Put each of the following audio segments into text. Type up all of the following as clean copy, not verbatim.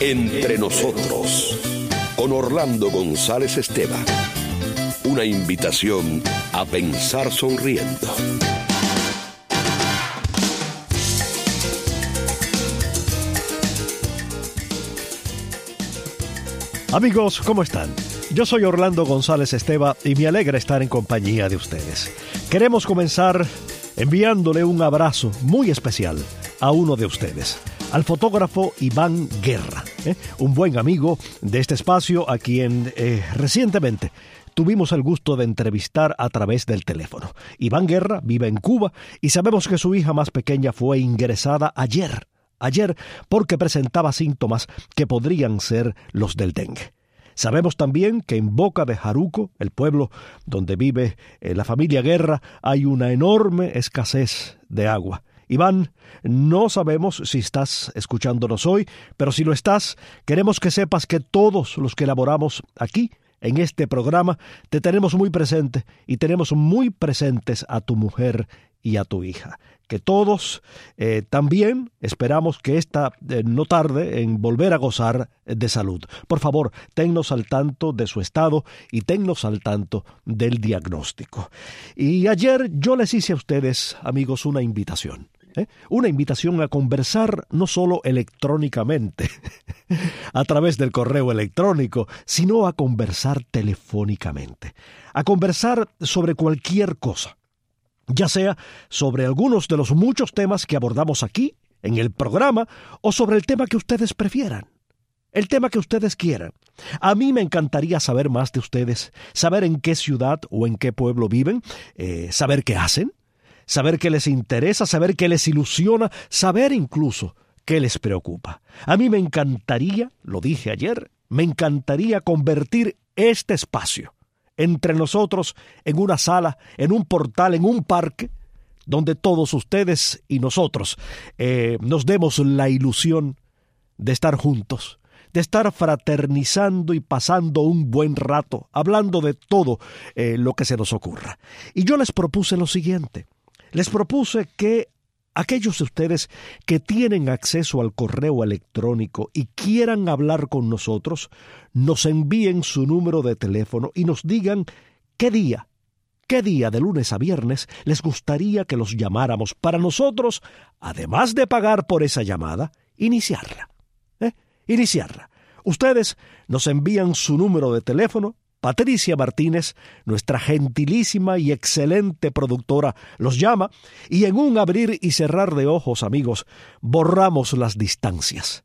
Entre nosotros, con Orlando González Esteban. Una invitación a pensar sonriendo. Amigos, ¿cómo están? Yo soy Orlando González Esteban y me alegra estar en compañía de ustedes. Queremos comenzar enviándole un abrazo muy especial a uno de ustedes, al fotógrafo Iván Guerra, un buen amigo de este espacio a quien recientemente tuvimos el gusto de entrevistar a través del teléfono. Iván Guerra vive en Cuba y sabemos que su hija más pequeña fue ingresada ayer porque presentaba síntomas que podrían ser los del dengue. Sabemos también que en Boca de Jaruco, el pueblo donde vive la familia Guerra, hay una enorme escasez de agua. Iván, no sabemos si estás escuchándonos hoy, pero si lo estás, queremos que sepas que todos los que elaboramos aquí, en este programa, te tenemos muy presente y tenemos muy presentes a tu mujer y a tu hija. Que todos también esperamos que esta no tarde en volver a gozar de salud. Por favor, tennos al tanto de su estado y tennos al tanto del diagnóstico. Y ayer yo les hice a ustedes, amigos, una invitación. Una invitación a conversar no solo electrónicamente, a través del correo electrónico, sino a conversar telefónicamente, a conversar sobre cualquier cosa, ya sea sobre algunos de los muchos temas que abordamos aquí, en el programa, o sobre el tema que ustedes prefieran, el tema que ustedes quieran. A mí me encantaría saber más de ustedes, saber en qué ciudad o en qué pueblo viven, saber qué hacen, saber qué les interesa, saber qué les ilusiona, saber incluso qué les preocupa. A mí me encantaría, lo dije ayer, me encantaría convertir este espacio entre nosotros en una sala, en un portal, en un parque, donde todos ustedes y nosotros nos demos la ilusión de estar juntos, de estar fraternizando y pasando un buen rato, hablando de todo lo que se nos ocurra. Y yo les propuse lo siguiente. Les propuse que aquellos de ustedes que tienen acceso al correo electrónico y quieran hablar con nosotros, nos envíen su número de teléfono y nos digan qué día de lunes a viernes les gustaría que los llamáramos para nosotros, además de pagar por esa llamada, iniciarla. Ustedes nos envían su número de teléfono. Patricia Martínez, nuestra gentilísima y excelente productora, los llama y en un abrir y cerrar de ojos, amigos, borramos las distancias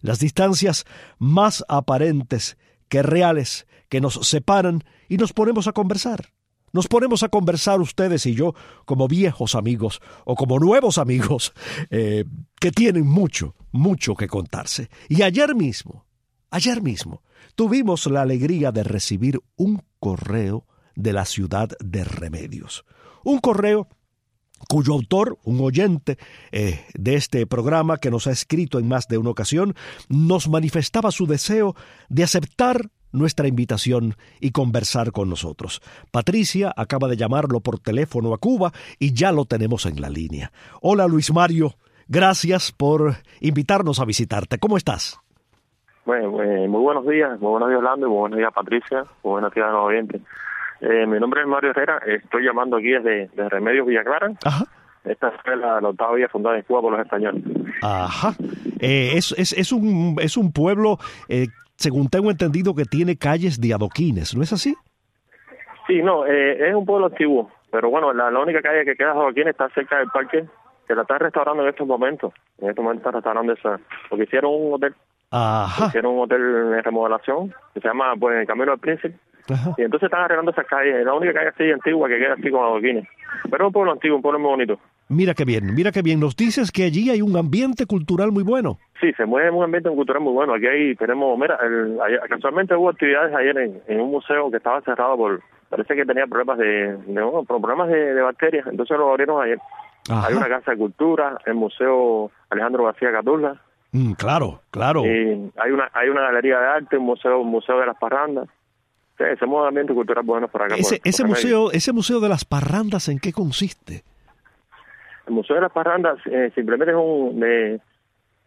más aparentes que reales que nos separan y nos ponemos a conversar. Nos ponemos a conversar ustedes y yo como viejos amigos o como nuevos amigos que tienen mucho que contarse. Y ayer mismo, tuvimos la alegría de recibir un correo de la ciudad de Remedios. Un correo cuyo autor, un oyente de este programa que nos ha escrito en más de una ocasión, nos manifestaba su deseo de aceptar nuestra invitación y conversar con nosotros. Patricia acaba de llamarlo por teléfono a Cuba y ya lo tenemos en la línea. Hola Luis Mario, gracias por invitarnos a visitarte. ¿Cómo estás? Bueno, muy buenos días Orlando y muy buenos días Patricia, muy buenos días a los oyentes. Mi nombre es Mario Herrera, estoy llamando aquí desde Remedios Villa Clara. Ajá. Esta es la octava villa fundada en Cuba por los españoles. Ajá. Es un pueblo, según tengo entendido, que tiene calles de adoquines, ¿no es así? Sí, no, es un pueblo antiguo, pero bueno, la única calle que queda de adoquines está cerca del parque, que la están restaurando en estos momentos. En estos momentos están restaurando esa, porque hicieron un hotel. Ajá. Hicieron un hotel en remodelación que se llama el Camino del Príncipe. Ajá. Y entonces están arreglando esas calles. Es la única calle así antigua que queda así con adoquines. Pero es un pueblo antiguo, un pueblo muy bonito. Mira qué bien. Nos dices que allí hay un ambiente cultural muy bueno. Sí, se mueve un ambiente cultural muy bueno. Aquí tenemos, casualmente hubo actividades ayer en un museo que estaba cerrado parece que tenía problemas de bacterias. Entonces lo abrieron ayer. Ajá. Hay una casa de cultura, el Museo Alejandro García Caturla. Claro. Y hay una galería de arte, un museo de las parrandas. Sí, ese ambiente cultural bueno por acá. Ese museo de las parrandas, ¿en qué consiste? El Museo de las Parrandas simplemente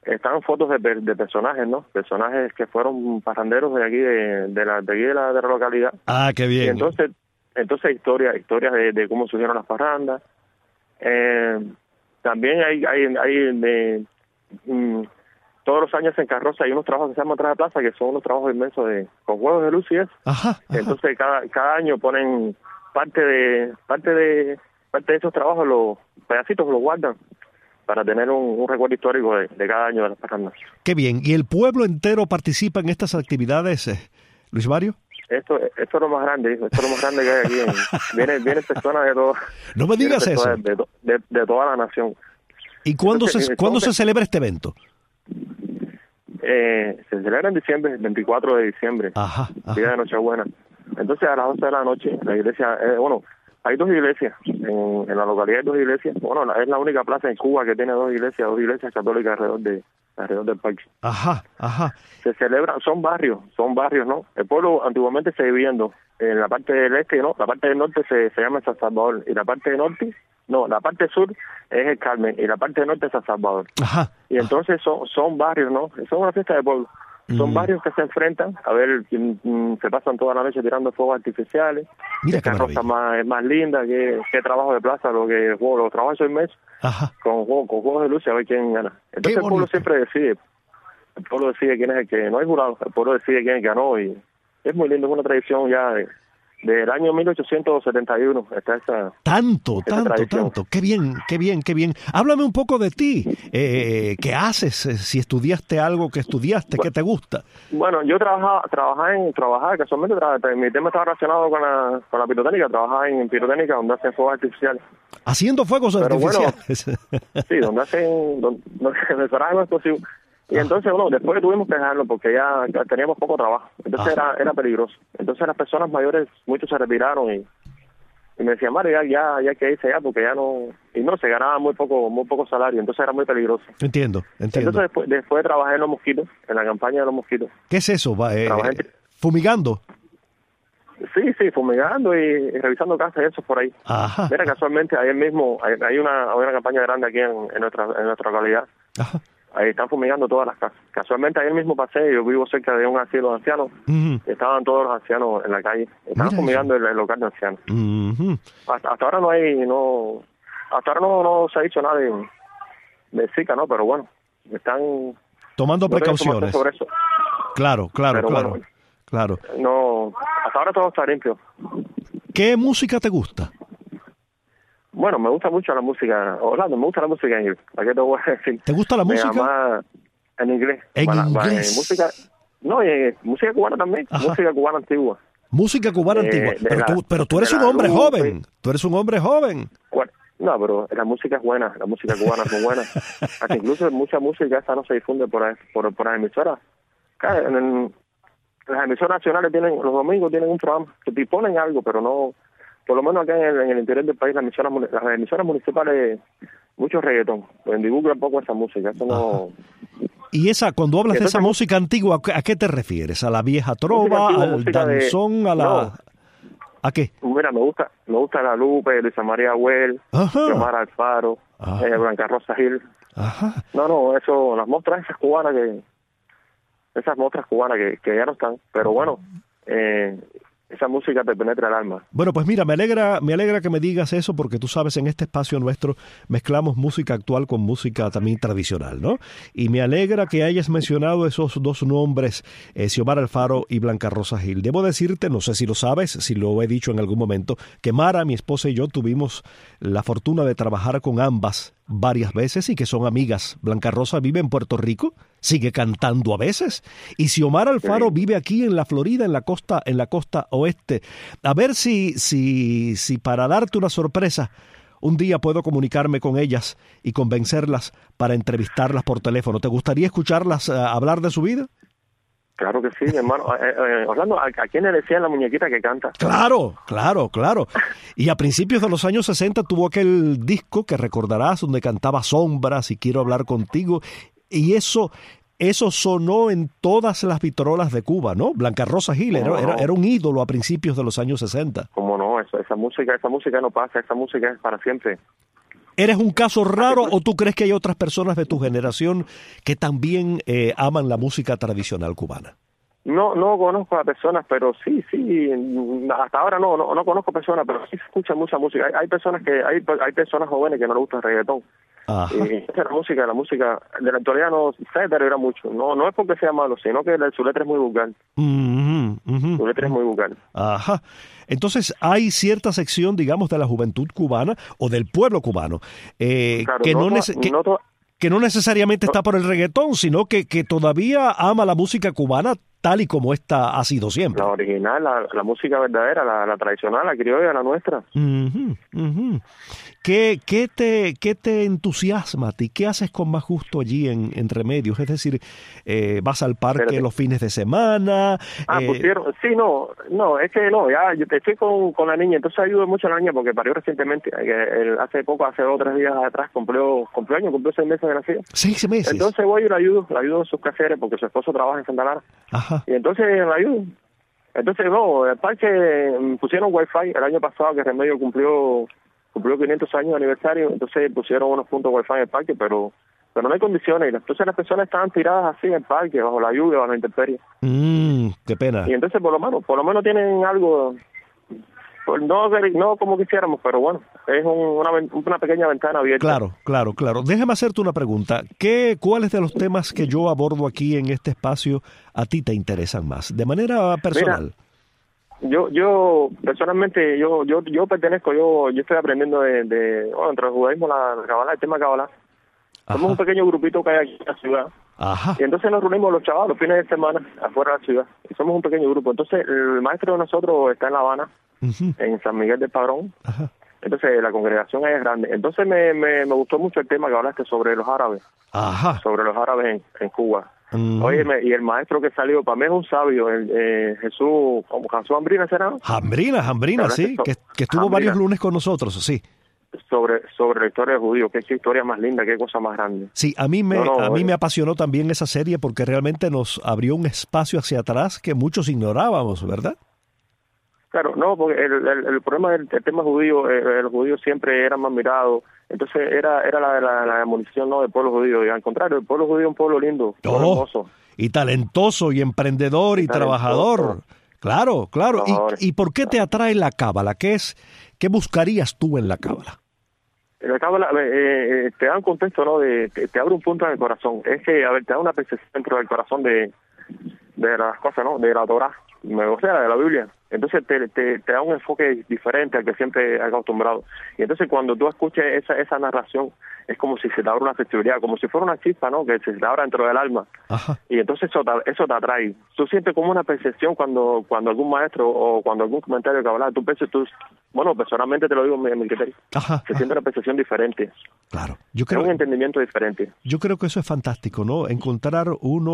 Están fotos de personajes, ¿no? Personajes que fueron parranderos de aquí, de la localidad. Ah, qué bien. Y entonces historias de cómo surgieron las parrandas. También hay todos los años en Carroza hay unos trabajos que se llaman Atrás de Plaza, que son unos trabajos inmensos con juegos de luz y eso. Ajá. Entonces cada año ponen parte de esos trabajos, los pedacitos los guardan para tener un recuerdo histórico de cada año de las parrandas. Qué bien. ¿Y el pueblo entero participa en estas actividades, Luis Mario? Esto es lo más grande, hijo. Esto es lo más grande que hay aquí. Vienen personas de todo. No me digas eso. De toda la nación. ¿Y cuándo se celebra este evento? Se celebra en diciembre, el 24 de diciembre, día de Nochebuena. Entonces a las 11 de la noche, la iglesia, hay 2 iglesias, en la localidad hay 2 iglesias. Bueno, es la única plaza en Cuba que tiene 2 iglesias católicas alrededor del parque. Se celebran, son barrios, ¿no? El pueblo antiguamente se dividía en 2. En la parte del este, ¿no? La parte del norte se llama San Salvador, y la parte sur es el Carmen, y la parte del norte es San Salvador. Y entonces son barrios, ¿no? Son una fiesta de pueblo. Son barrios que se enfrentan, a ver, se pasan toda la noche tirando fuegos artificiales. Mira qué cosa más linda, qué trabajo de plaza, los trabajos son inmensos, con juegos de luz, a ver quién gana. Entonces el pueblo siempre decide. El pueblo decide quién es el que, no hay jurado, el pueblo decide quién es el que ganó, y es muy lindo, es una tradición ya del año 1871 está esa Tanto. Qué bien. Háblame un poco de ti. ¿Qué haces? Si estudiaste algo que estudiaste, ¿qué te gusta? Bueno, yo trabajaba casualmente, mi tema estaba relacionado con la pirotécnica, trabajaba en pirotécnica, donde hacen fuegos artificiales. ¿Haciendo fuegos artificiales? Bueno, sí, donde disparaban los explosivos. Y entonces, después tuvimos que dejarlo porque ya teníamos poco trabajo. Entonces era peligroso. Entonces las personas mayores, muchos se retiraron y me decían, Mario, ya que irse ya, porque ya no... Y no, se ganaba muy poco salario, entonces era muy peligroso. Entiendo. Entonces después trabajé en los mosquitos, en la campaña de los mosquitos. ¿Qué es eso? ¿Fumigando? Sí, fumigando y revisando casas y eso por ahí. Mira, casualmente, ayer mismo hay una campaña grande aquí en nuestra localidad. Ahí están fumigando todas las casas. Casualmente ayer mismo pasé, yo vivo cerca de un asilo de ancianos, estaban todos los ancianos en la calle, estaban fumigando el local de ancianos. Hasta ahora no se ha dicho nada de Zika, ¿no? Pero bueno, están tomando precauciones. Sobre eso. Claro. No, hasta ahora todo está limpio. ¿Qué música te gusta? Bueno, me gusta mucho la música, Orlando, me gusta la música en inglés. ¿A qué te voy a decir? ¿Te gusta la música? En inglés. ¿Inglés? Música cubana también, música cubana antigua. Música cubana antigua. Pero tú eres un hombre joven. Tú eres un hombre joven. No, pero la música es buena, la música cubana es muy buena. Hasta incluso mucha música esa no se difunde por las emisoras. Las emisoras nacionales los domingos tienen un programa que te ponen algo, pero no... Por lo menos acá en el interior del país, las emisoras municipales, mucho reggaetón, pues divulgan un poco esa música, eso no... Y cuando hablas de esa música antigua, ¿a qué te refieres? ¿A la vieja trova, al danzón, a la...? No. ¿A qué? Mira, me gusta La Lupe, Luisa María Güell, Xiomara Alfaro, Blanca Rosa Gil. No, eso, las mostras esas cubanas que ya no están, pero bueno, esa música te penetra el alma. Bueno, pues mira, me alegra que me digas eso, porque tú sabes, en este espacio nuestro mezclamos música actual con música también tradicional, ¿no? Y me alegra que hayas mencionado esos 2 nombres, Xiomara Alfaro y Blanca Rosa Gil. Debo decirte, no sé si lo sabes, si lo he dicho en algún momento, que Mara, mi esposa y yo tuvimos la fortuna de trabajar con ambas varias veces y que son amigas. Blanca Rosa vive en Puerto Rico, sigue cantando a veces, y Xiomara Alfaro vive aquí en la Florida, en la costa oeste. A ver si para darte una sorpresa un día puedo comunicarme con ellas y convencerlas para entrevistarlas por teléfono. ¿Te gustaría escucharlas hablar de su vida? Claro que sí, mi hermano. Orlando, ¿a quién le decían la muñequita que canta? Claro. Y a principios de los años 60 tuvo aquel disco que recordarás donde cantaba Sombras y Quiero hablar contigo. Y eso sonó en todas las vitrolas de Cuba, ¿no? Blanca Rosa Gil era un ídolo a principios de los años 60. ¿Cómo no? Esa música no pasa, esa música es para siempre. ¿Eres un caso raro o tú crees que hay otras personas de tu generación que también aman la música tradicional cubana? No conozco a personas, pero sí, hasta ahora no conozco personas, pero sí se escucha mucha música. Hay personas jóvenes que no les gusta el reggaetón. Ajá. Y la música de la actualidad no se deteriora mucho. No es porque sea malo, sino que su letra es muy vulgar. Su letra es muy vulgar. Ajá. Entonces hay cierta sección, digamos, de la juventud cubana o del pueblo cubano Claro, que no necesariamente está por el reggaetón, sino que todavía ama la música cubana tal y como esta ha sido siempre. La original, la música verdadera, la tradicional, la criolla, la nuestra. ¿Qué te entusiasma a ti? ¿Qué haces con más gusto allí en Remedios? Es decir, ¿vas al parque los fines de semana? Pusieron, sí, es que ya yo estoy con la niña, entonces ayudo mucho a la niña porque parió recientemente, hace 2 o 3 días atrás cumplió 6 meses de nacido. 6 meses. Entonces voy y la ayudo en sus quehaceres porque su esposo trabaja en Santa Lara. Ajá. Y entonces la ayudo. Entonces, el parque pusieron Wi-Fi el año pasado que Remedio cumplió 500 años de aniversario, entonces pusieron unos puntos Wi-Fi en el parque, pero no hay condiciones. Entonces las personas estaban tiradas así en el parque, bajo la lluvia, bajo la intemperie. Qué pena. Y entonces por lo menos tienen algo, no como quisiéramos, pero bueno, es una pequeña ventana abierta. Claro. Déjame hacerte una pregunta. ¿Cuáles de los temas que yo abordo aquí en este espacio a ti te interesan más? De manera personal. Mira, yo personalmente, yo pertenezco, yo estoy aprendiendo entre el judaísmo, la Kabbalah, el tema Kabbalah. Somos un pequeño grupito que hay aquí en la ciudad. Ajá. Y entonces nos reunimos los chavos los fines de semana afuera de la ciudad. Y somos un pequeño grupo. Entonces el maestro de nosotros está en La Habana, en San Miguel del Padrón. Ajá. Entonces la congregación ahí es grande. Entonces me gustó mucho el tema que hablaste sobre los árabes. Ajá. Sobre los árabes en Cuba. Óyeme, y el maestro que salió, para mí es un sabio, Jesús Hambrina, ¿será? Hambrina, sí, que estuvo varios lunes con nosotros, sí. Sobre la historia del judío, qué historia más linda, qué cosa más grande. Sí, a mí me apasionó también esa serie porque realmente nos abrió un espacio hacia atrás que muchos ignorábamos, ¿verdad? Claro, no, porque el problema del tema judío, los judíos siempre eran más mirados. Entonces era la demolición, ¿no?, del pueblo judío. Y al contrario, el pueblo judío es un pueblo lindo, hermoso. Y talentoso, y emprendedor, y trabajador. Claro. ¿Y por qué te atrae la Cábala? ¿Qué buscarías tú en la Cábala? En la Cábala te da un contexto, ¿no? Te abre un punto en el corazón. Es que, te da una percepción dentro del corazón de las cosas, ¿no? De la Torah, o sea, de la Biblia. Entonces te da un enfoque diferente al que siempre has acostumbrado. Y entonces cuando tú escuches esa narración, es como si se te abra una sensibilidad, como si fuera una chispa, ¿no?, que se te abra dentro del alma. Ajá. Y entonces eso te atrae. Tú sientes como una percepción cuando algún maestro o cuando algún comentario que hablas, bueno, personalmente te lo digo en mi criterio, se siente una percepción diferente. Claro. Un entendimiento diferente. Yo creo que eso es fantástico, ¿no? Encontrar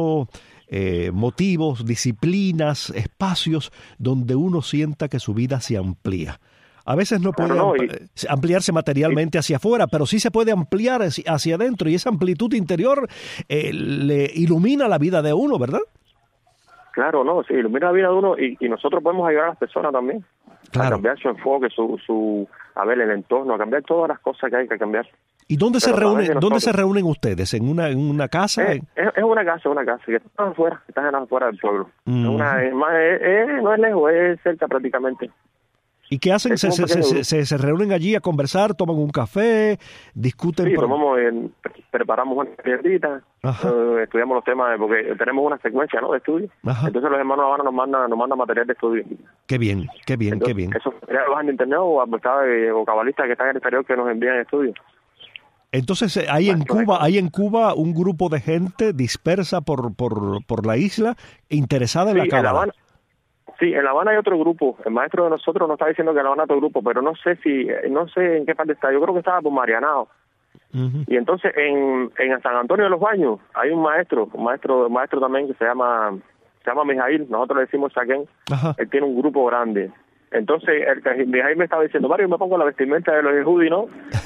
motivos, disciplinas, espacios donde uno sienta que su vida se amplía. A veces no puede ampliarse materialmente hacia afuera, pero sí se puede ampliar hacia adentro, y esa amplitud interior le ilumina la vida de uno, ¿verdad? Claro, sí, ilumina la vida de uno, y nosotros podemos ayudar a las personas también. Claro. A cambiar su enfoque, el entorno, a cambiar todas las cosas que hay que cambiar. ¿Y dónde se reúnen ustedes? ¿En una casa? Es una casa que están afuera del pueblo. No es lejos, es cerca prácticamente. ¿Y qué hacen? ¿Se reúnen allí a conversar, toman un café, discuten? Sí, preparamos una piedrita, estudiamos los temas, porque tenemos una secuencia, ¿no?, de estudio. Ajá. Entonces los hermanos Habana nos mandan material de estudio. Qué bien. Eso sería los de internet o cabalistas que están en el exterior que nos envían estudios. Entonces hay en Cuba un grupo de gente dispersa por la isla interesada en la Cábala. Sí, en La Habana hay otro grupo. El maestro de nosotros nos está diciendo que en La Habana hay otro grupo, pero no sé en qué parte está. Yo creo que estaba por Marianao. Y entonces en San Antonio de los Baños hay un maestro también que se llama Mijail, nosotros le decimos Saquén. Él tiene un grupo grande. Entonces Mijail me estaba diciendo, Mario, me pongo la vestimenta de los judíos, ¿no?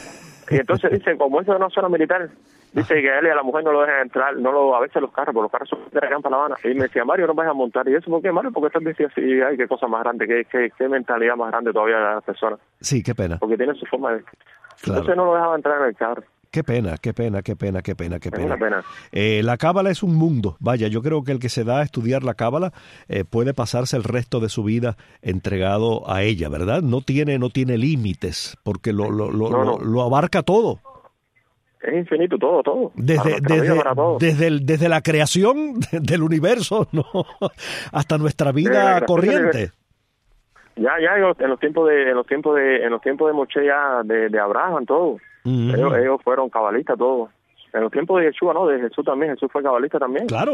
Y entonces dice, como eso es una zona militar, dice que a él y a la mujer no lo dejan entrar, a veces los carros, porque los carros son de acá para La Habana. Y me decía, Mario, no vas a montar. Y eso, ¿por qué, Mario? Porque estás diciendo así, ay, qué cosa más grande, qué mentalidad más grande todavía de las personas. Sí, qué pena. Porque tiene su forma de... Claro. Entonces no lo dejaba entrar en el carro. Qué pena. Es una pena. La cábala es un mundo. Vaya, yo creo que el que se da a estudiar la cábala puede pasarse el resto de su vida entregado a ella, ¿verdad? No tiene límites, porque lo abarca todo. Es infinito, todo. Desde la creación del universo, ¿no? Hasta nuestra vida corriente. Ya en los tiempos de Moshe, ya de Abraham, todo. Uh-huh. Ellos fueron cabalistas todos. En los tiempos de Jesús, ¿no? De Jesús también. Jesús fue cabalista también. Claro.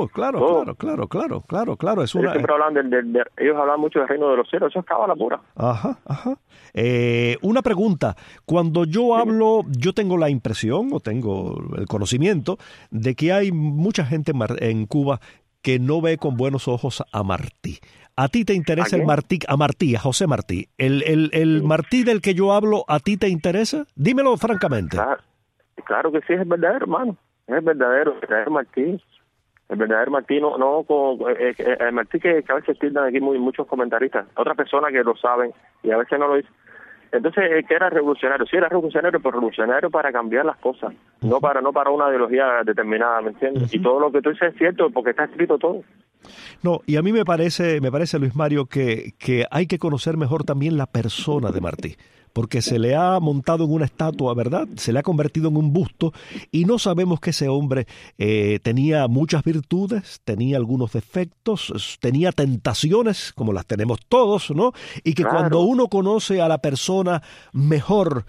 Es una... Siempre hablan ellos hablan mucho del reino de los cielos. Eso es cábala pura. Ajá. Una pregunta. Cuando yo hablo, yo tengo la impresión o tengo el conocimiento de que hay mucha gente en Cuba que no ve con buenos ojos a Martí. ¿A ti te interesa el Martí? A José Martí. ¿El Martí del que yo hablo, a ti te interesa? Dímelo francamente. Claro que sí, es el verdadero, hermano. Es el verdadero Martí. El verdadero Martí, el Martí que a veces tildan aquí muchos comentaristas. Otras personas que lo saben y a veces no lo dicen. Entonces, que era revolucionario. Sí, era revolucionario, pero revolucionario para cambiar las cosas. No para una ideología determinada, ¿me entiendes? Y todo lo que tú dices es cierto, porque está escrito todo. No, y a mí me parece, Luis Mario, que hay que conocer mejor también la persona de Martí, porque se le ha montado en una estatua, ¿verdad? Se le ha convertido en un busto y no sabemos que ese hombre tenía muchas virtudes, tenía algunos defectos, tenía tentaciones, como las tenemos todos, ¿no? Y que claro, cuando uno conoce a la persona mejor,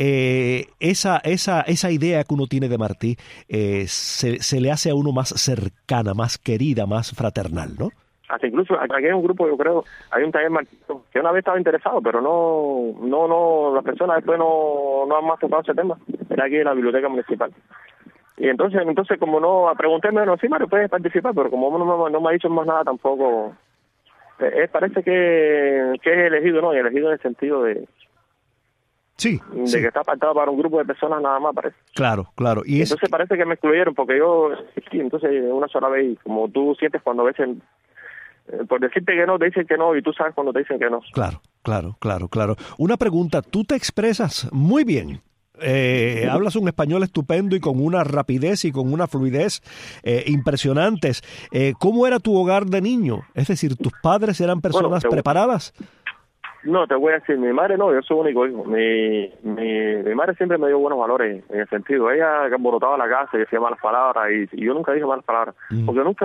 esa idea que uno tiene de Martí se le hace a uno más cercana, más querida, más fraternal, ¿no? Hasta incluso aquí hay un grupo, yo creo, hay un taller martino que una vez estaba interesado, pero no, las personas después no han más tocado ese tema. Era aquí en la biblioteca municipal. Y entonces como no, pregunté, sí, Mario, puedes participar, pero como no me ha dicho más nada tampoco, parece que es elegido, ¿no? Y elegido en el sentido de... Sí. Que está apartado para un grupo de personas nada más, parece. Claro. Y entonces parece que me excluyeron, porque yo, sí, entonces una sola vez, como tú sientes cuando a veces... por decirte que no, te dicen que no, y tú sabes cuando te dicen que no. Claro. Una pregunta, tú te expresas muy bien. Hablas un español estupendo y con una rapidez y con una fluidez impresionantes. ¿Cómo era tu hogar de niño? Es decir, ¿tus padres eran personas preparadas? No, te voy a decir, mi madre no, yo soy único hijo. Mi madre siempre me dio buenos valores en el sentido. Ella alborotaba la casa y decía malas palabras y yo nunca dije malas palabras, porque nunca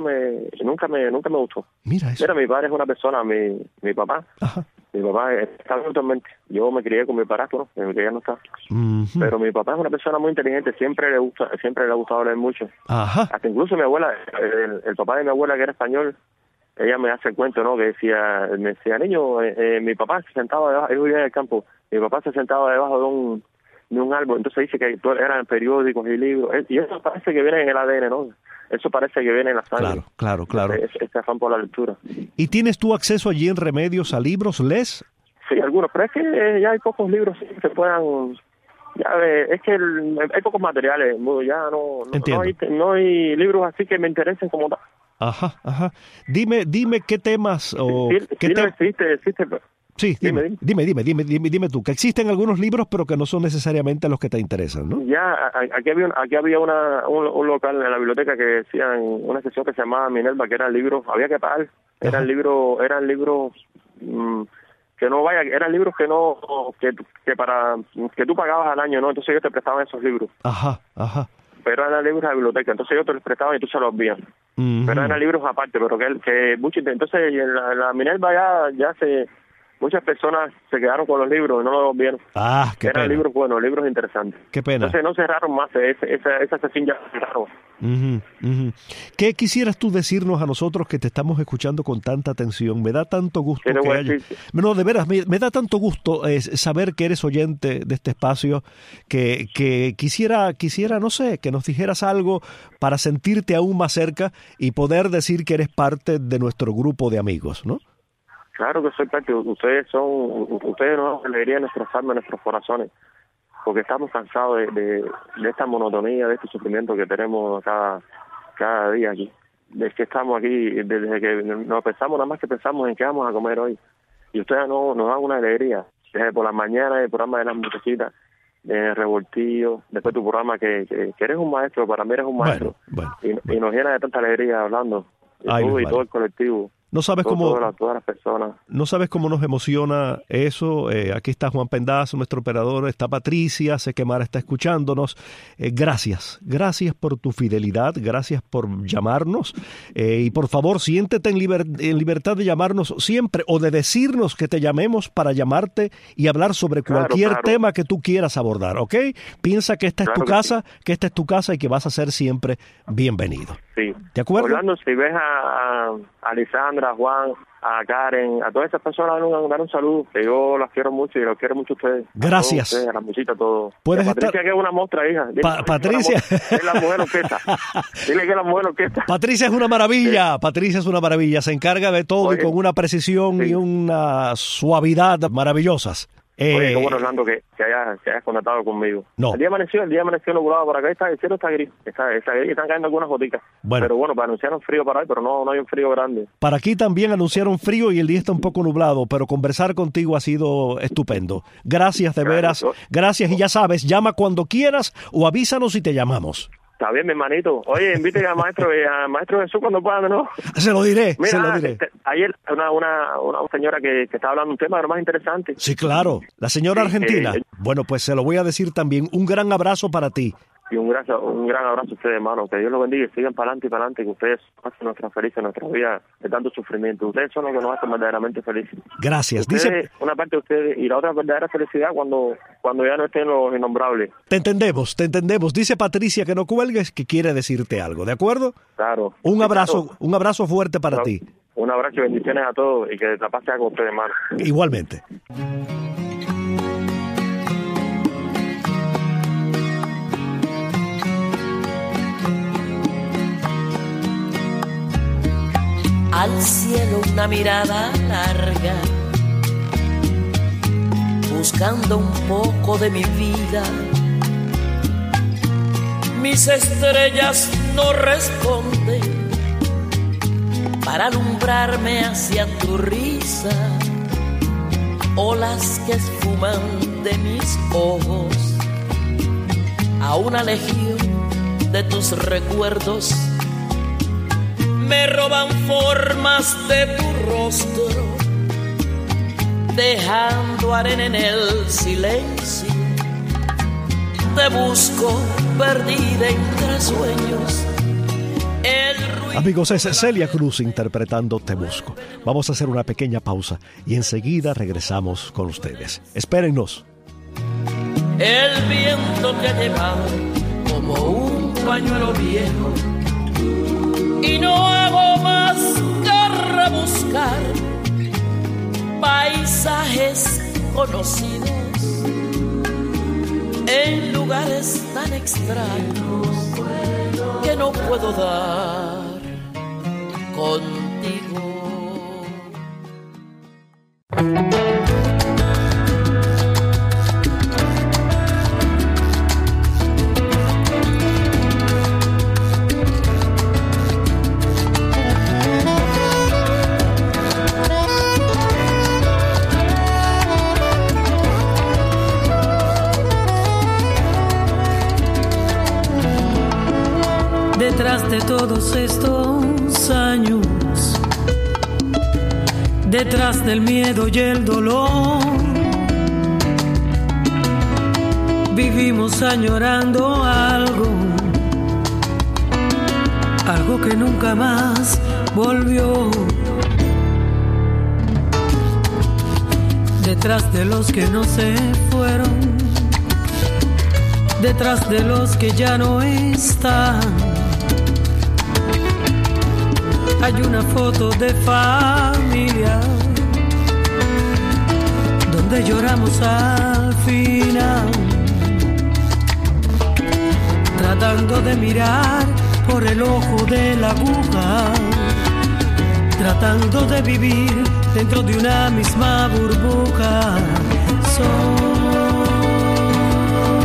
me gustó. Mira, mi padre es una persona, mi papá. Ajá. Mi papá está actualmente. Yo me crié con mi padrastro, ¿no? Que ya no está. Uh-huh. Pero mi papá es una persona muy inteligente, siempre le ha gustado leer mucho. Ajá. Hasta incluso mi abuela, el papá de mi abuela, que era español, ella me hace el cuento, ¿no? Que me decía, niño, mi papá se sentaba debajo, yo vivía en el campo, mi papá se sentaba debajo de un árbol, entonces dice que eran periódicos y libros, y eso parece que viene en el ADN, ¿no? Eso parece que viene en la sangre. Claro. Ese afán por la lectura. ¿Y tienes tú acceso allí en Remedios a libros? ¿Lees? Sí, algunos, pero es que ya hay pocos libros que puedan... es que hay pocos materiales, ya no hay libros así que me interesen como tal. Ajá. Dime qué temas o qué existe. Sí, dime tú, que existen algunos libros pero que no son necesariamente los que te interesan, ¿no? Ya, aquí había un local en la biblioteca que decían una sección que se llamaba Minerva, que eran libros, había que pagar, eran libros que no eran libros que tú pagabas al año, ¿no? Entonces ellos te prestaban esos libros. Ajá. Pero eran libros de la biblioteca, entonces ellos te los prestaban y tú se los envías. Uh-huh. Pero eran libros aparte, pero que muchos, entonces en la Minerva muchas personas se quedaron con los libros y no los vieron. Qué eran pena. Libros buenos, libros interesantes. Qué pena. Entonces no cerraron más, esa sesión ya cerraron. Uh-huh. ¿Qué quisieras tú decirnos a nosotros que te estamos escuchando con tanta atención? Me da tanto gusto No, de veras, me da tanto gusto saber que eres oyente de este espacio, que quisiera, no sé, que nos dijeras algo para sentirte aún más cerca y poder decir que eres parte de nuestro grupo de amigos, ¿no? Claro que soy parte. Ustedes nos alegría en nuestras almas, en nuestros corazones. porque estamos cansados de esta monotonía, de este sufrimiento que tenemos cada día aquí. Desde que estamos aquí, desde que nos pensamos, nada más que pensamos en qué vamos a comer hoy. Y ustedes nos dan una alegría. Desde por la mañana, el programa de las muchachitas, de Revoltillo, después tu programa que eres un maestro, para mí eres un maestro. Y nos llena de tanta alegría hablando. Y todo el colectivo. No sabes cómo, todas las personas. No sabes cómo nos emociona eso. Aquí está Juan Pendazo, nuestro operador, está Patricia, sé que Mara está escuchándonos. Gracias por tu fidelidad, gracias por llamarnos. Y por favor, siéntete en libertad de llamarnos siempre o de decirnos que te llamemos para llamarte y hablar sobre cualquier tema que tú quieras abordar, ¿ok? Piensa que esta es tu casa, que esta es tu casa y que vas a ser siempre bienvenido. Sí. ¿De acuerdo? Orlando, si ves a Lisandra, a Juan, a Karen, a todas esas personas, dar un saludo, que yo las quiero mucho y los quiero mucho a ustedes. Gracias. A las muchitas, a todos. Puedes Patricia, estar... que es una mostra, hija. Patricia. Es la mujer orquesta. Dile que es la mujer orquesta. Patricia es una maravilla. Sí. Patricia es una maravilla. Se encarga de todo. Oye, y con una precisión y una suavidad maravillosas. Oye, qué bueno, Orlando, que hayas conectado conmigo. No. El día amaneció nublado por acá, el cielo está gris, está gris, están cayendo algunas goticas. Bueno. Pero bueno, anunciaron frío para hoy, pero no hay un frío grande. Para aquí también anunciaron frío y el día está un poco nublado, pero conversar contigo ha sido estupendo. Gracias, de veras. Gracias, y ya sabes, llama cuando quieras o avísanos y te llamamos. Está bien, mi hermanito. Oye, invite al maestro Jesús cuando pueda, ¿no? Se lo diré, Mira, se lo diré. Ayer una señora que estaba hablando un tema de lo más interesante. Sí, claro. La señora argentina. Bueno, pues se lo voy a decir también. Un gran abrazo para ti. Y un gran abrazo a ustedes, hermano. Que Dios los bendiga y sigan para adelante, que ustedes hacen nuestra felicidad, nuestra vida de tanto sufrimiento. Ustedes son los que nos hacen verdaderamente felices. Gracias. Ustedes, una parte de ustedes y la otra verdadera felicidad cuando ya no estén los innombrables. Te entendemos. Dice Patricia que no cuelgues, que quiere decirte algo, ¿de acuerdo? Claro. Un abrazo fuerte para ti. Un abrazo y bendiciones a todos y que la paz sea con ustedes, hermano. Igualmente. Al cielo una mirada larga, buscando un poco de mi vida. Mis estrellas no responden para alumbrarme hacia tu risa, olas que esfuman de mis ojos a una legión de tus recuerdos. Me roban formas de tu rostro, dejando arena en el silencio. Te busco perdida entre sueños. Amigos, es Celia Cruz interpretando Te Busco. Vamos a hacer una pequeña pausa y enseguida regresamos con ustedes. Espérennos. El viento te ha llevado como un pañuelo viejo y no hago más que rebuscar paisajes conocidos en lugares tan extraños que no puedo dar contigo. Detrás de todos estos años, detrás del miedo y el dolor, vivimos añorando algo que nunca más volvió. Detrás de los que no se fueron, detrás de los que ya no están, hay una foto de familia donde lloramos al final, tratando de mirar por el ojo de la aguja, tratando de vivir dentro de una misma burbuja.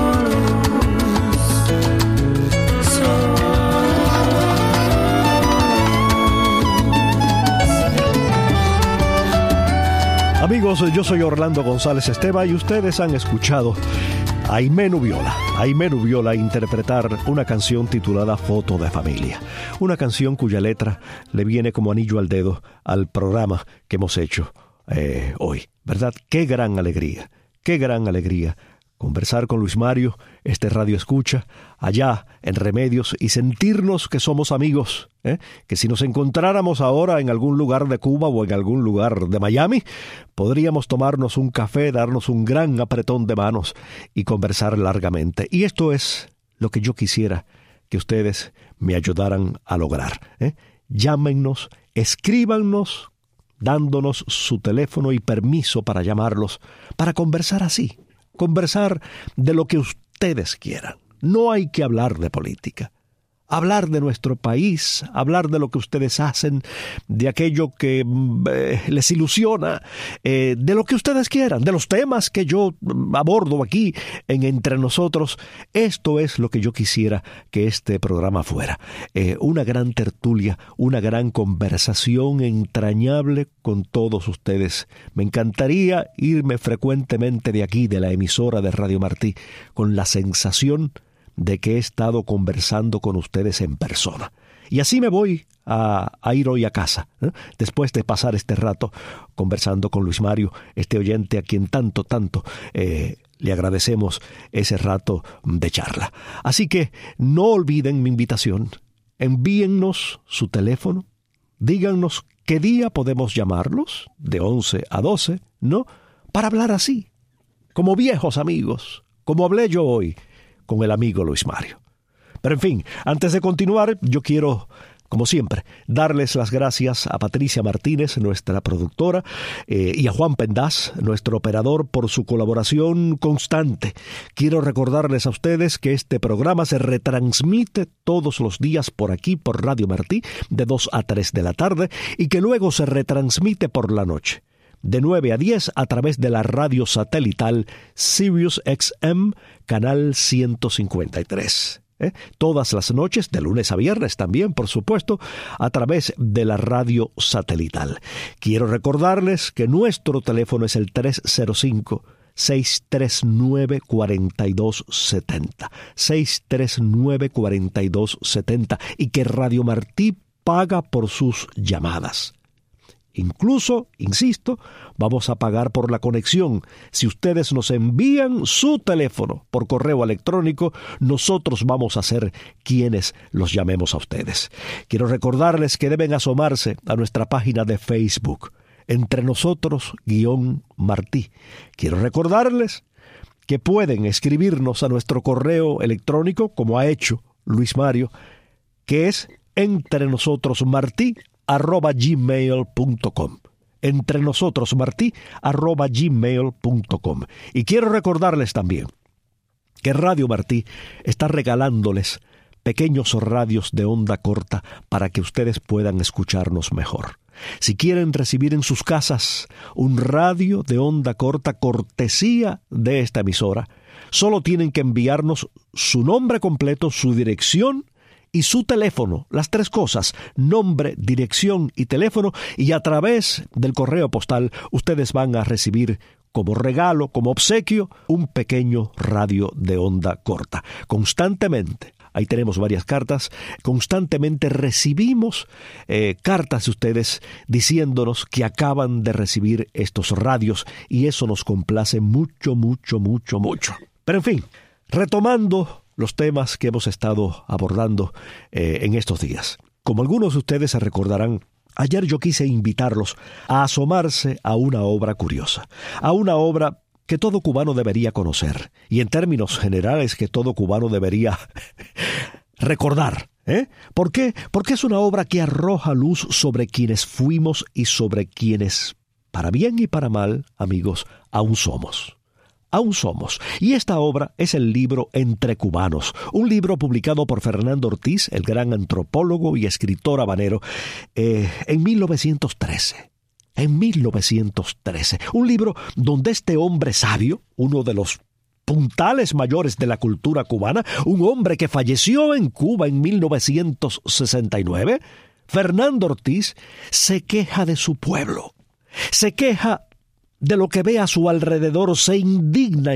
Amigos, yo soy Orlando González Esteva y ustedes han escuchado a Aimé Nubiola interpretar una canción titulada Foto de Familia. Una canción cuya letra le viene como anillo al dedo al programa que hemos hecho hoy, ¿verdad? Qué gran alegría conversar con Luis Mario, este radio escucha, allá en Remedios, y sentirnos que somos amigos, que si nos encontráramos ahora en algún lugar de Cuba o en algún lugar de Miami, podríamos tomarnos un café, darnos un gran apretón de manos y conversar largamente. Y esto es lo que yo quisiera que ustedes me ayudaran a lograr. Llámennos, escríbanos, dándonos su teléfono y permiso para llamarlos, para conversar así. Conversar de lo que ustedes quieran. No hay que hablar de política. Hablar de nuestro país, hablar de lo que ustedes hacen, de aquello que les ilusiona, de lo que ustedes quieran, de los temas que yo abordo aquí en Entre Nosotros. Esto es lo que yo quisiera que este programa fuera. Una gran tertulia, una gran conversación entrañable con todos ustedes. Me encantaría irme frecuentemente de aquí, de la emisora de Radio Martí, con la sensación de que he estado conversando con ustedes en persona. Y así me voy a ir hoy a casa, después de pasar este rato conversando con Luis Mario, este oyente a quien tanto le agradecemos ese rato de charla. Así que no olviden mi invitación. Envíennos su teléfono, díganos qué día podemos llamarlos, de 11 a 12, ¿no? Para hablar así, como viejos amigos, como hablé yo hoy con el amigo Luis Mario. Pero en fin, antes de continuar, yo quiero, como siempre, darles las gracias a Patricia Martínez, nuestra productora, y a Juan Pendaz, nuestro operador, por su colaboración constante. Quiero recordarles a ustedes que este programa se retransmite todos los días por aquí, por Radio Martí, de 2 a 3 de la tarde, y que luego se retransmite por la noche, de 9 a 10 a través de la radio satelital Sirius XM, canal 153. Todas las noches, de lunes a viernes también, por supuesto, a través de la radio satelital. Quiero recordarles que nuestro teléfono es el 305-639-4270. 639-4270. Y que Radio Martí paga por sus llamadas. Incluso, insisto, vamos a pagar por la conexión. Si ustedes nos envían su teléfono por correo electrónico, nosotros vamos a ser quienes los llamemos a ustedes. Quiero recordarles que deben asomarse a nuestra página de Facebook, Entre Nosotros-Martí. Quiero recordarles que pueden escribirnos a nuestro correo electrónico, como ha hecho Luis Mario, que es entrenosotrosmarti@gmail.com. entrenosotrosmarti@gmail.com. Y quiero recordarles también que Radio Martí está regalándoles pequeños radios de onda corta para que ustedes puedan escucharnos mejor. Si quieren recibir en sus casas un radio de onda corta cortesía de esta emisora, solo tienen que enviarnos su nombre completo, su dirección y su teléfono, las 3 cosas, nombre, dirección y teléfono, y a través del correo postal ustedes van a recibir como regalo, como obsequio, un pequeño radio de onda corta. Constantemente, ahí tenemos varias cartas, constantemente recibimos cartas de ustedes diciéndonos que acaban de recibir estos radios, y eso nos complace mucho. Pero en fin, retomando los temas que hemos estado abordando en estos días. Como algunos de ustedes se recordarán, ayer yo quise invitarlos a asomarse a una obra curiosa, a una obra que todo cubano debería conocer, y en términos generales que todo cubano debería recordar. ¿Por qué? Porque es una obra que arroja luz sobre quienes fuimos y sobre quienes, para bien y para mal, amigos, aún somos. Y esta obra es el libro Entre Cubanos, un libro publicado por Fernando Ortiz, el gran antropólogo y escritor habanero, en 1913. Un libro donde este hombre sabio, uno de los puntales mayores de la cultura cubana, un hombre que falleció en Cuba en 1969, Fernando Ortiz, se queja de su pueblo. Se queja de lo que ve a su alrededor, se indigna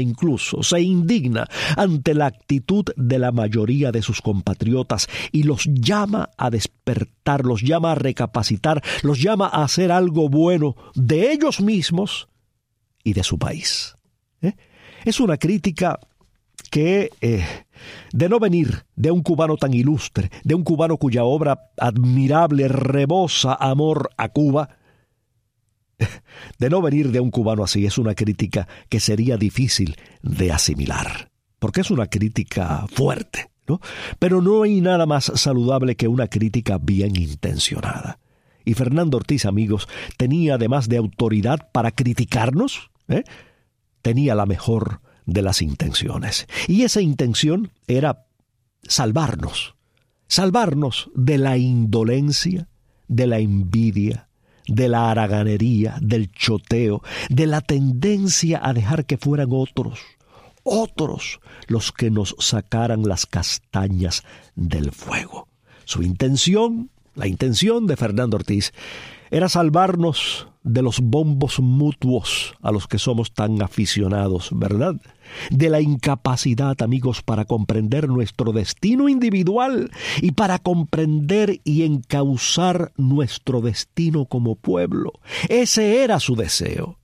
ante la actitud de la mayoría de sus compatriotas y los llama a despertar, los llama a recapacitar, los llama a hacer algo bueno de ellos mismos y de su país. Es una crítica que, de no venir de un cubano tan ilustre, de un cubano cuya obra admirable rebosa amor a Cuba, de no venir de un cubano así, es una crítica que sería difícil de asimilar, porque es una crítica fuerte, ¿no? Pero no hay nada más saludable que una crítica bien intencionada. Y Fernando Ortiz, amigos, tenía, además de autoridad para criticarnos, tenía la mejor de las intenciones. Y esa intención era salvarnos de la indolencia, de la envidia, de la haraganería, del choteo, de la tendencia a dejar que fueran otros los que nos sacaran las castañas del fuego. La intención de Fernando Ortiz era salvarnos de los bombos mutuos a los que somos tan aficionados, ¿verdad? De la incapacidad, amigos, para comprender nuestro destino individual y para comprender y encauzar nuestro destino como pueblo. Ese era su deseo.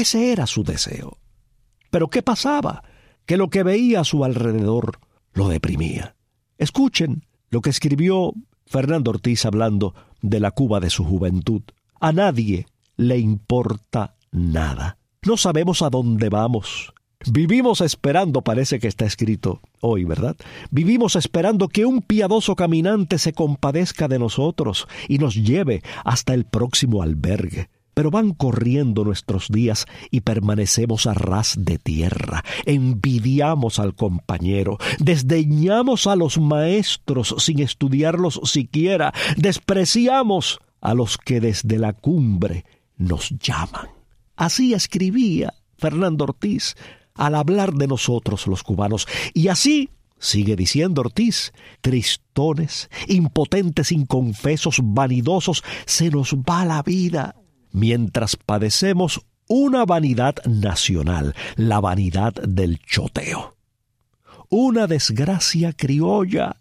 Pero ¿qué pasaba? Que lo que veía a su alrededor lo deprimía. Escuchen lo que escribió Fernando Ortiz hablando de la Cuba de su juventud. A nadie le importa nada. No sabemos a dónde vamos. Vivimos esperando, parece que está escrito hoy, ¿verdad? Vivimos esperando que un piadoso caminante se compadezca de nosotros y nos lleve hasta el próximo albergue. Pero van corriendo nuestros días y permanecemos a ras de tierra. Envidiamos al compañero, desdeñamos a los maestros sin estudiarlos siquiera, despreciamos a los que desde la cumbre nos llaman. Así escribía Fernando Ortiz al hablar de nosotros los cubanos. Y así, sigue diciendo Ortiz, tristones, impotentes, inconfesos, vanidosos, se nos va la vida mientras padecemos una vanidad nacional, la vanidad del choteo. Una desgracia criolla.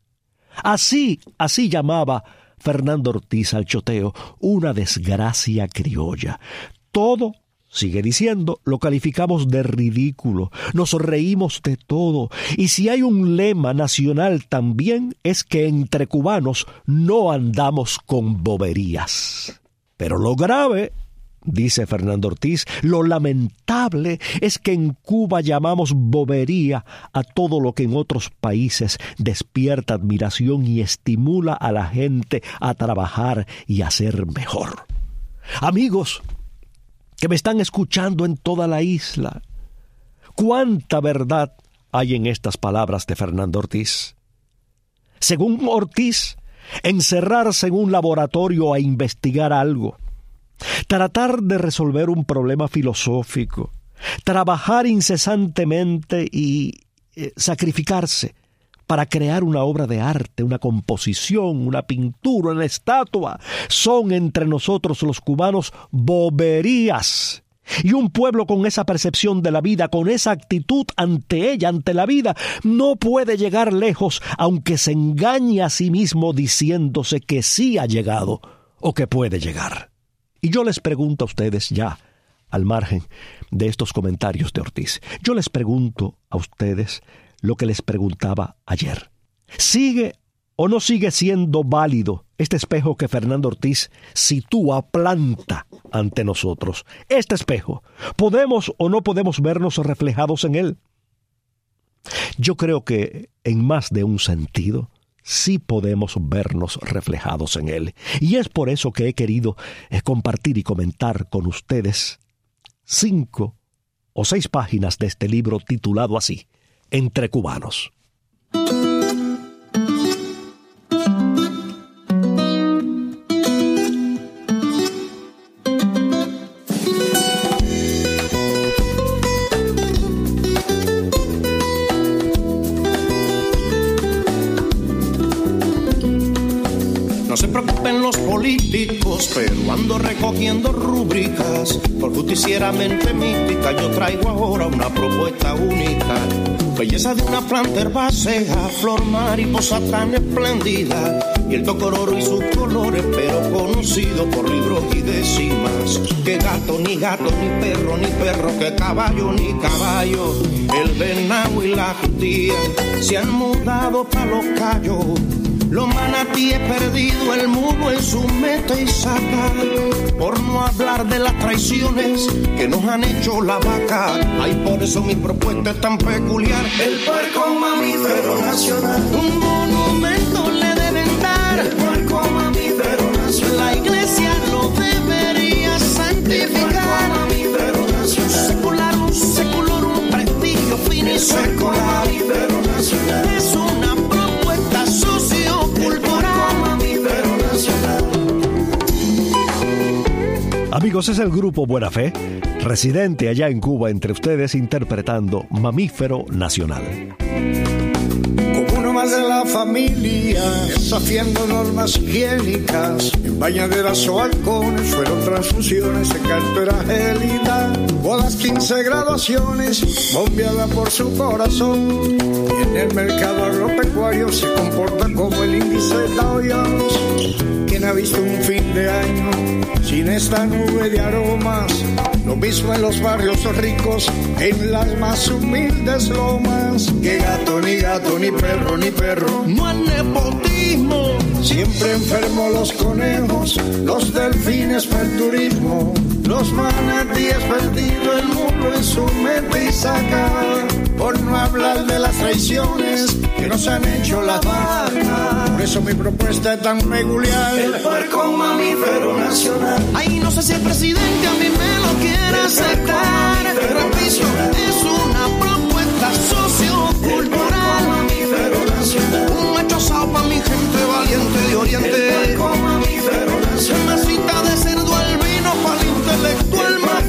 Así llamaba Fernando Ortiz al choteo, una desgracia criolla. Todo, sigue diciendo, lo calificamos de ridículo, nos reímos de todo, y si hay un lema nacional también es que entre cubanos no andamos con boberías. Pero lo grave, dice Fernando Ortiz, lo lamentable es que en Cuba llamamos bobería a todo lo que en otros países despierta admiración y estimula a la gente a trabajar y a ser mejor. Amigos que me están escuchando en toda la isla, ¿cuánta verdad hay en estas palabras de Fernando Ortiz? Según Ortiz, encerrarse en un laboratorio a investigar algo, tratar de resolver un problema filosófico, trabajar incesantemente y sacrificarse para crear una obra de arte, una composición, una pintura, una estatua, son entre nosotros los cubanos boberías. Y un pueblo con esa percepción de la vida, con esa actitud ante ella, ante la vida, no puede llegar lejos, aunque se engañe a sí mismo diciéndose que sí ha llegado o que puede llegar. Y yo les pregunto a ustedes ya, al margen de estos comentarios de Ortiz, yo les pregunto a ustedes lo que les preguntaba ayer. ¿Sigue o no sigue siendo válido este espejo que Fernando Ortiz sitúa, planta ante nosotros? Este espejo, ¿podemos o no podemos vernos reflejados en él? Yo creo que en más de un sentido sí podemos vernos reflejados en él. Y es por eso que he querido compartir y comentar con ustedes 5 o 6 páginas de este libro titulado así, Entre Cubanos. No se preocupen los los políticos, pero ando recogiendo rúbricas por justicieramente mística. Yo traigo ahora una propuesta única. Belleza de una planta herbácea, flor mariposa tan espléndida, y el tocororo y sus colores, pero conocido por libros y décimas. Que gato, ni perro, que caballo, ni caballo. El venado y la judía se han mudado pa' los Cayos. Los manatíes perdido, el mudo en su meta y saca. Por no hablar de las traiciones que nos han hecho la vaca. Ay, por eso mi propuesta es tan peculiar. El puerco mamífero nacional. Un monumento le deben dar. El puerco mamífero nacional. La iglesia lo debería santificar. El puerco mamífero nacional. Un secular, prestigio finísimo. El puerco mamífero nacional. Es una propuesta sociocultural. Amigos, es el grupo Buena Fe, residente allá en Cuba entre ustedes, interpretando Mamífero Nacional. Como uno más de la familia, desafiando normas higiénicas, en bañaderas o balcones, fueron transfusiones en cartera gélida, bodas, 15 graduaciones, bombeada por su corazón, y en el mercado agropecuario se comporta como el índice Dow Jones. ¿Quién ha visto un fin de año sin esta nube de aromas? Lo mismo en los barrios ricos, en las más humildes lomas. Que gato, ni perro. No hay nepotismo. Siempre enfermos los conejos, los delfines para el turismo. Los manatíes perdido, el mundo en su mente y saca. Por no hablar de las traiciones que nos han hecho las vacas. Por eso mi propuesta es tan peculiar. El puerco mamífero nacional. Ay, no sé si el presidente a mí me lo quiere aceptar. Repito, es una propuesta sociocultural. Un macho asado pa' mi gente valiente de Oriente. Una cita de cerdo al vino para el intelectual más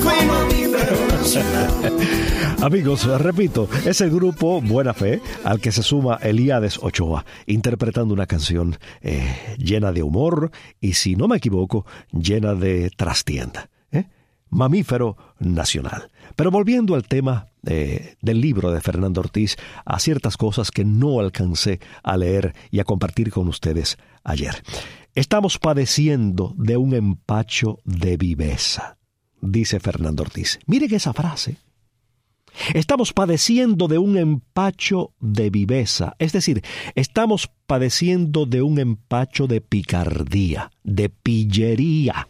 fino. Amigos, repito, es el grupo Buena Fe al que se suma Elíades Ochoa, interpretando una canción llena de humor y, si no me equivoco, llena de trastienda. Mamífero Nacional. Pero volviendo al tema del libro de Fernando Ortiz, a ciertas cosas que no alcancé a leer y a compartir con ustedes ayer. Estamos padeciendo de un empacho de viveza, dice Fernando Ortiz. Miren esa frase. Estamos padeciendo de un empacho de viveza, es decir, estamos padeciendo de un empacho de picardía, de pillería.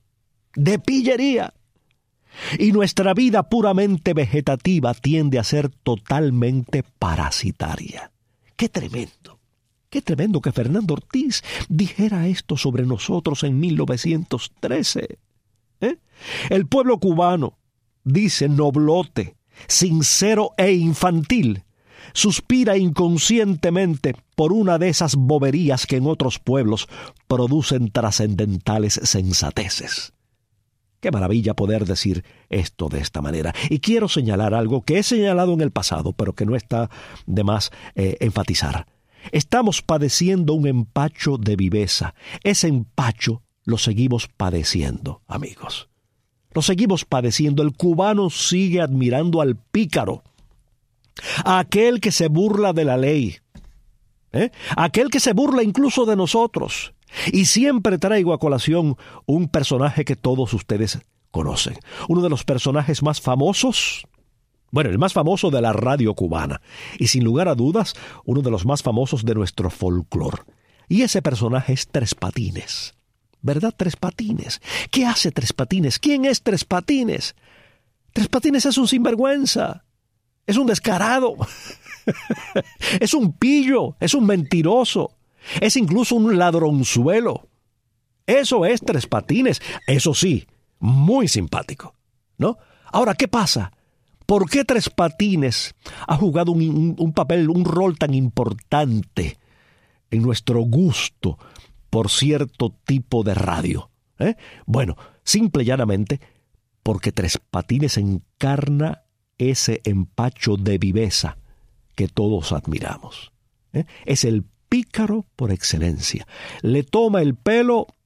Y nuestra vida puramente vegetativa tiende a ser totalmente parasitaria. ¡Qué tremendo! ¡Qué tremendo que Fernando Ortiz dijera esto sobre nosotros en 1913! El pueblo cubano, dice Noblote, sincero e infantil, suspira inconscientemente por una de esas boberías que en otros pueblos producen trascendentales sensateces. Qué maravilla poder decir esto de esta manera. Y quiero señalar algo que he señalado en el pasado, pero que no está de más enfatizar. Estamos padeciendo un empacho de viveza. Ese empacho lo seguimos padeciendo, amigos. Lo seguimos padeciendo. El cubano sigue admirando al pícaro, a aquel que se burla de la ley, aquel que se burla incluso de nosotros. Y siempre traigo a colación un personaje que todos ustedes conocen. Uno de los personajes más famosos, bueno, el más famoso de la radio cubana. Y sin lugar a dudas, uno de los más famosos de nuestro folclore. Y ese personaje es Tres Patines. ¿Verdad, Tres Patines? ¿Qué hace Tres Patines? ¿Quién es Tres Patines? Tres Patines es un sinvergüenza. Es un descarado. Es un pillo. Es un mentiroso. Es incluso un ladronzuelo. Eso es Tres Patines. Eso sí, muy simpático, ¿no? Ahora, ¿qué pasa? ¿Por qué Tres Patines ha jugado un papel, un rol tan importante en nuestro gusto por cierto tipo de radio? Bueno, simple y llanamente porque Tres Patines encarna ese empacho de viveza que todos admiramos. Es el pícaro por excelencia. Le toma el pelo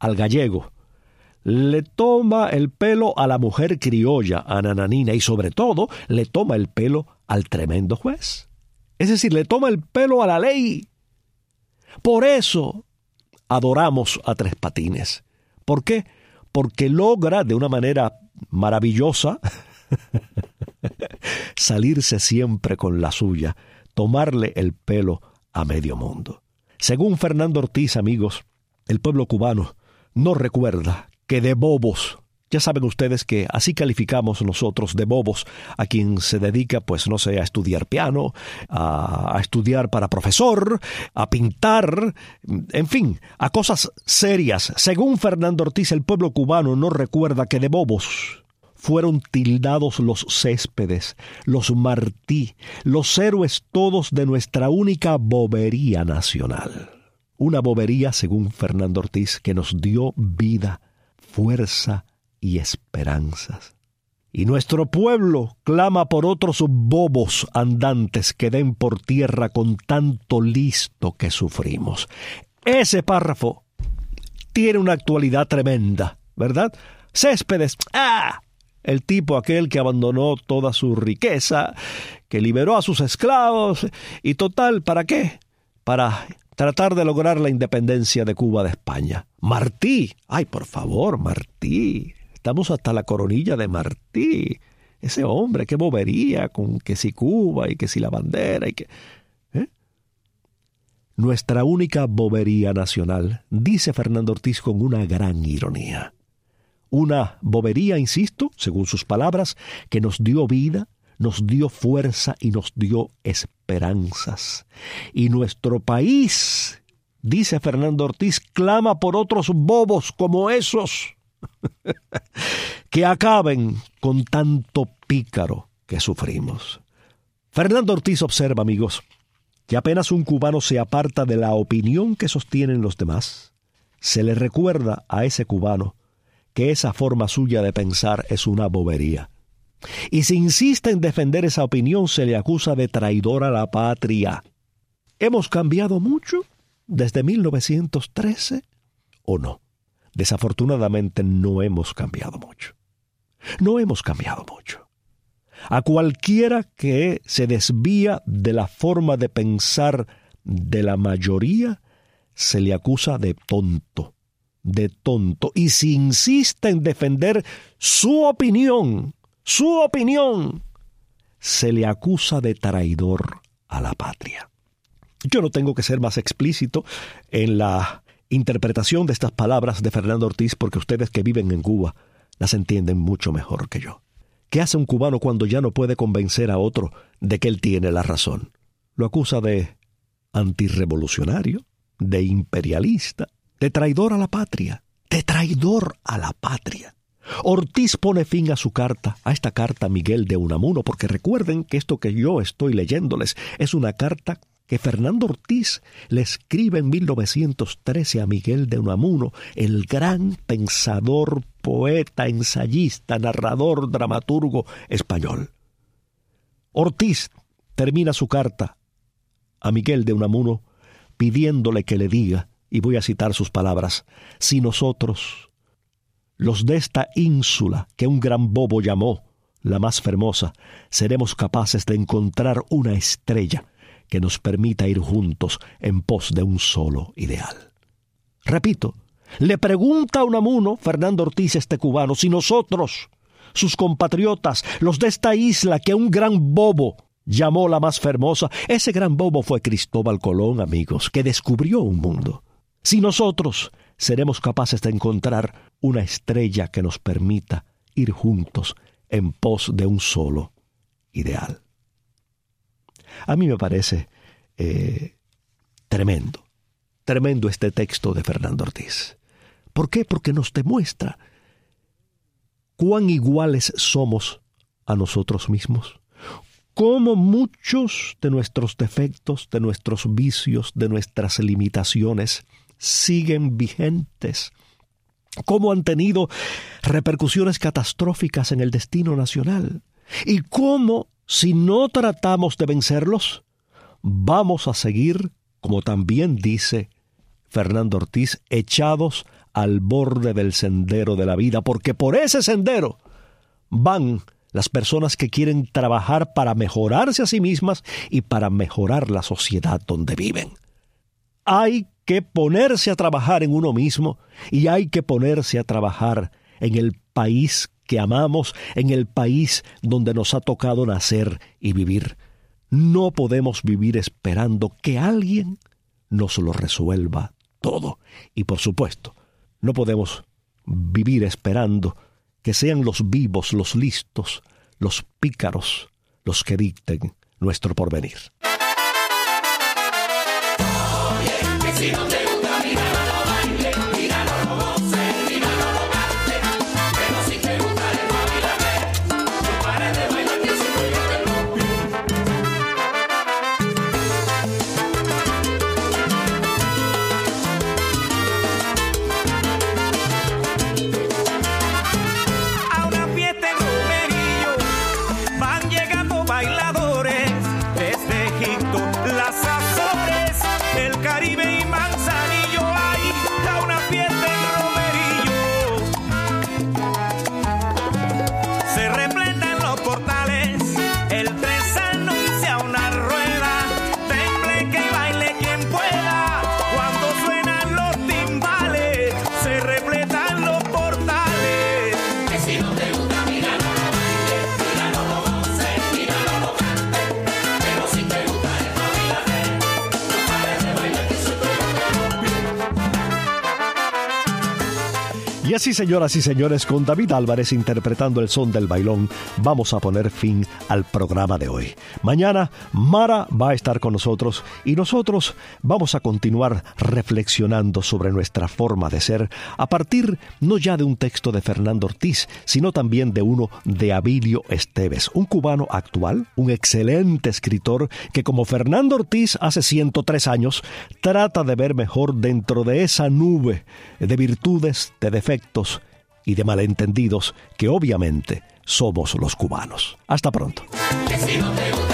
al gallego, le toma el pelo a la mujer criolla, a Nananina, y sobre todo le toma el pelo al tremendo juez. Es decir, le toma el pelo a la ley. Por eso adoramos a Tres Patines. ¿Por qué? Porque logra de una manera maravillosa salirse siempre con la suya, tomarle el pelo a medio mundo. Según Fernando Ortiz, amigos, el pueblo cubano no recuerda que de bobos, ya saben ustedes que así calificamos nosotros de bobos a quien se dedica, pues no sé, a estudiar piano, a estudiar para profesor, a pintar, en fin, a cosas serias. Según Fernando Ortiz, el pueblo cubano no recuerda que de bobos fueron tildados los Céspedes, los Martí, los héroes todos de nuestra única bobería nacional. Una bobería, según Fernando Ortiz, que nos dio vida, fuerza y esperanzas. Y nuestro pueblo clama por otros bobos andantes que den por tierra con tanto listo que sufrimos. Ese párrafo tiene una actualidad tremenda, ¿verdad? Céspedes, el tipo aquel que abandonó toda su riqueza, que liberó a sus esclavos, y total, ¿para qué? Para tratar de lograr la independencia de Cuba de España. Martí, ay, por favor, Martí, estamos hasta la coronilla de Martí. Ese hombre, qué bobería, con que si Cuba y que si la bandera y que... Nuestra única bobería nacional, dice Fernando Ortiz con una gran ironía. Una bobería, insisto, según sus palabras, que nos dio vida, nos dio fuerza y nos dio esperanzas. Y nuestro país, dice Fernando Ortiz, clama por otros bobos como esos que acaben con tanto pícaro que sufrimos. Fernando Ortiz observa, amigos, que apenas un cubano se aparta de la opinión que sostienen los demás, se le recuerda a ese cubano que esa forma suya de pensar es una bobería. Y si insiste en defender esa opinión, se le acusa de traidor a la patria. ¿Hemos cambiado mucho desde 1913 o no? Desafortunadamente no hemos cambiado mucho. No hemos cambiado mucho. A cualquiera que se desvía de la forma de pensar de la mayoría, se le acusa de tonto. Y si insiste en defender su opinión, se le acusa de traidor a la patria. Yo no tengo que ser más explícito en la interpretación de estas palabras de Fernando Ortiz, porque ustedes que viven en Cuba las entienden mucho mejor que yo. ¿Qué hace un cubano cuando ya no puede convencer a otro de que él tiene la razón? Lo acusa de antirrevolucionario, de imperialista, de traidor a la patria, Ortiz pone fin a su carta, a esta carta a Miguel de Unamuno, porque recuerden que esto que yo estoy leyéndoles es una carta que Fernando Ortiz le escribe en 1913 a Miguel de Unamuno, el gran pensador, poeta, ensayista, narrador, dramaturgo español. Ortiz termina su carta a Miguel de Unamuno pidiéndole que le diga, y voy a citar sus palabras, si nosotros, los de esta ínsula que un gran bobo llamó la más hermosa, seremos capaces de encontrar una estrella que nos permita ir juntos en pos de un solo ideal. Repito, le pregunta a Unamuno, Fernando Ortiz, este cubano, si nosotros, sus compatriotas, los de esta isla que un gran bobo llamó la más hermosa, ese gran bobo fue Cristóbal Colón, amigos, que descubrió un mundo. Si nosotros seremos capaces de encontrar una estrella que nos permita ir juntos en pos de un solo ideal. A mí me parece tremendo este texto de Fernando Ortiz. ¿Por qué? Porque nos demuestra cuán iguales somos a nosotros mismos. Cómo muchos de nuestros defectos, de nuestros vicios, de nuestras limitaciones siguen vigentes. Cómo han tenido repercusiones catastróficas en el destino nacional. Y cómo, si no tratamos de vencerlos, vamos a seguir, como también dice Fernando Ortiz, echados al borde del sendero de la vida, porque por ese sendero van las personas que quieren trabajar para mejorarse a sí mismas y para mejorar la sociedad donde viven. Hay que ponerse a trabajar en uno mismo y hay que ponerse a trabajar en el país que amamos, en el país donde nos ha tocado nacer y vivir. No podemos vivir esperando que alguien nos lo resuelva todo. Y por supuesto, no podemos vivir esperando que sean los vivos, los listos, los pícaros, los que dicten nuestro porvenir. Oye, que si no te gusta, mira, no lo baile, mira, no lo goce, mira, no lo cante, pero si te gusta, despabilate, no pares de bailar, que si no yo te rompo. A una fiesta en Romerillo van llegando bailadores desde Egipto, las Azores, el Caribe y Manzanillo. Hay a una fiesta en Romerillo, se repletan los portales, el tres anuncia una rueda, temble que baile quien pueda, cuando suenan los timbales, se repletan los portales. Que si no te gusta, mira, no lo baile, mira, no lo goce, mira, no lo cante, pero si te gusta, despabilate, no pares de bailar, que si no yo te rompo. Y así, señoras y señores, con David Álvarez interpretando el son del bailón, vamos a poner fin al programa de hoy. Mañana, Mara va a estar con nosotros y nosotros vamos a continuar reflexionando sobre nuestra forma de ser a partir no ya de un texto de Fernando Ortiz, sino también de uno de Abilio Esteves, un cubano actual, un excelente escritor que, como Fernando Ortiz hace 103 años, trata de ver mejor dentro de esa nube de virtudes, de defectos y de malentendidos que obviamente somos los cubanos. Hasta pronto. Que si no te gusta,